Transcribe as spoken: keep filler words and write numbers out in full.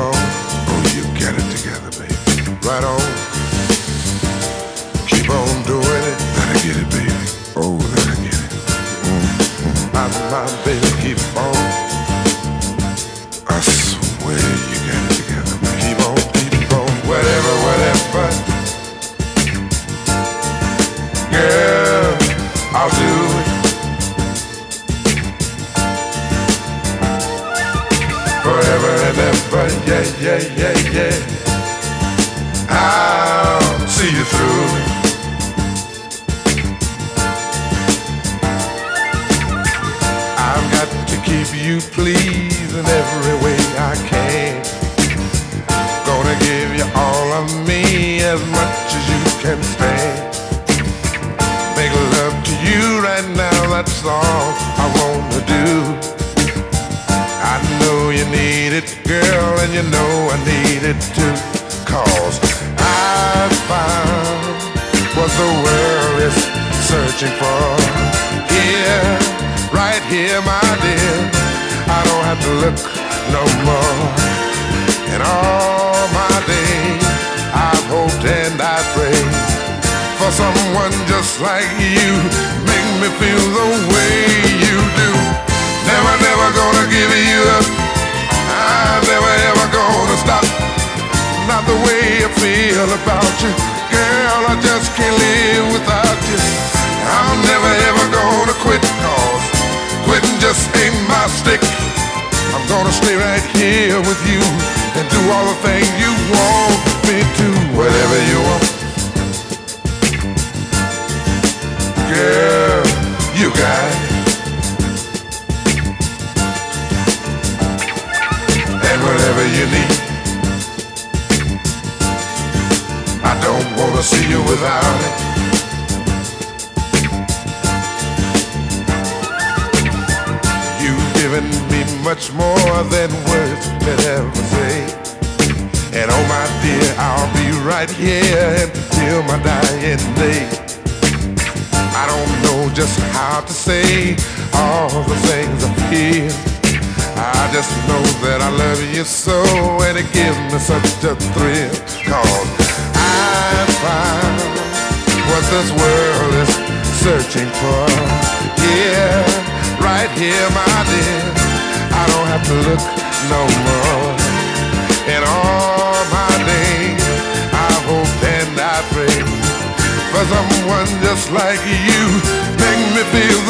on. Oh, you get it together, baby. Right on. Keep on doing it. Let her get it, baby. Oh, let her get it. Mm-hmm. My, my baby, keep on. I swear you got it together, baby. Keep on, keep on. Whatever, whatever. Girl, I'll do it. Forever and ever, yeah, yeah, yeah, yeah. I'll see you through. I've got to keep you pleased in every way I can. Gonna give you all of me as much as you can stand. Make love to you right now, that's all I wanna do. I know you need it, girl, and you know I need it too. Cause I found what the world is searching for. Here, right here, my dear, I don't have to look no more. And all my days, I've hoped and I prayed for someone just like you. Make me feel the way you do. Never, never gonna give you up. I'm never, ever gonna stop. Not the way I feel about you. Girl, I just can't live without you. I'm never, ever gonna quit. Cause quitting just ain't my stick. I'm gonna stay right here with you and do all the things you want me to. Whatever you want. Girl, you got it. Whatever you need, I don't wanna see you without it. You've given me much more than words could ever say. And oh my dear, I'll be right here until my dying day. I don't know just how to say all the things I feel. I just know that I love you so, and it gives me such a thrill. Cause I found what this world is searching for. Yeah, right here, my dear, I don't have to look no more. In all my days, I've hoped and I prayed for someone just like you. Make me feel